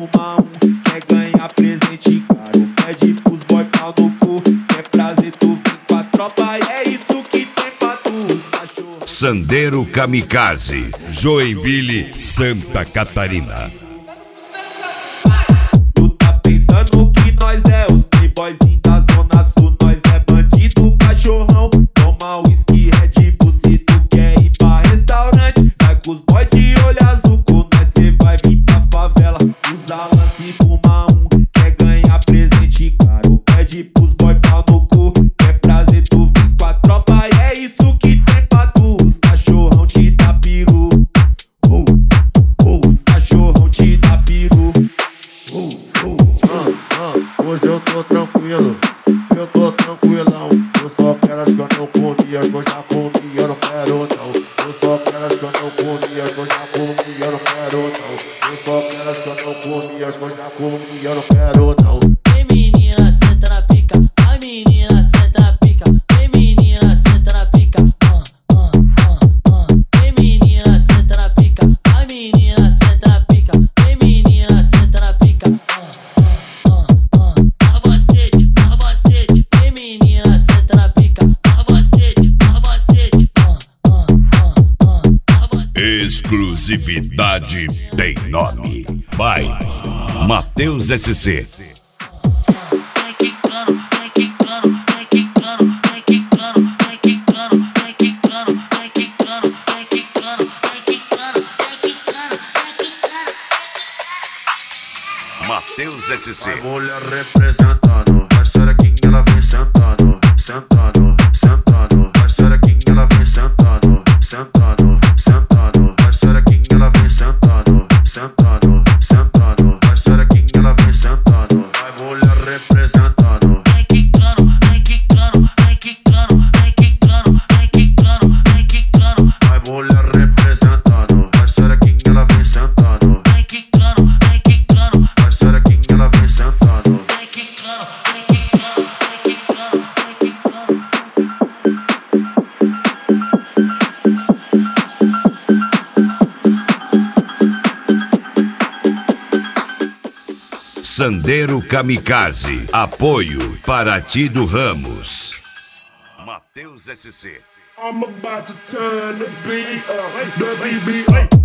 fuma um, quer ganhar presente caro. Pede pros boy pau no cu, quer prazer tu vem com a tropa. E é isso que tem pra tu, os cachorros. Sandeiro Kamikaze, Joinville, Santa Catarina. Tu tá pensando que nós é os playboyzinhos da zona sul. Nós é bandido, cachorrão. Toma whisky, Red Bull, se tu quer ir pra restaurante. Vai com os boy de olho azul, com nós cê vai vir pra favela. Usa lance, fuma um, quer ganhar presente caro. Pede pros boy pau no cu, quer prazer tu vem com a tropa. E é isso que tem pra tu, os cachorrão te dá peru. Os cachorrão te dá peru. Hoje eu tô tranquilo, eu tô tranquilão. Eu só quero as que eu não comi, as que eu já comi, eu não quero não. Eu só quero as que eu não comi, as que eu já comi, eu não quero não. Eu só quero as que eu não comi, as que eu já comi, eu não quero não. Vem menina, senta na pica, vai menina, senta na pica, vem menina, senta na pica, vem menina, senta na pica, vai menina, senta na pica, vem menina, senta na pica, vem menina, senta na pica, Exclusividade tem nome. Vai, Matheus SC. vem quicando, vem quicando, vem quicando, vem quicando, vem quicando, vem quicando, vem quicando, vem quicando, vem quicando, vem quicando, vem quicando. Matheus SC. A mulher representando, a xerequinha ela vem sentando, sentando, sentando. A xerequinha ela vem sentando, sentando, sentando. A xerequinha ela vem sentando, sentando, sentando. A xerequinha ela vem sentando, a mulher representando. Vem quicando, vem quicando, vem quicando, vem quicando, vem quicando, vem quicando. A mulher representando, a xerequinha ela vem sentando, Vem quicando, vem quicando, a xerequinha ela vem sentando. vem quicando, vem quicando, vem quicando, vem quicando. Sandeiro Kamikaze, apoio Paraty do Ramos. Matheus SC. I'm about to turn the beat up, the beat up.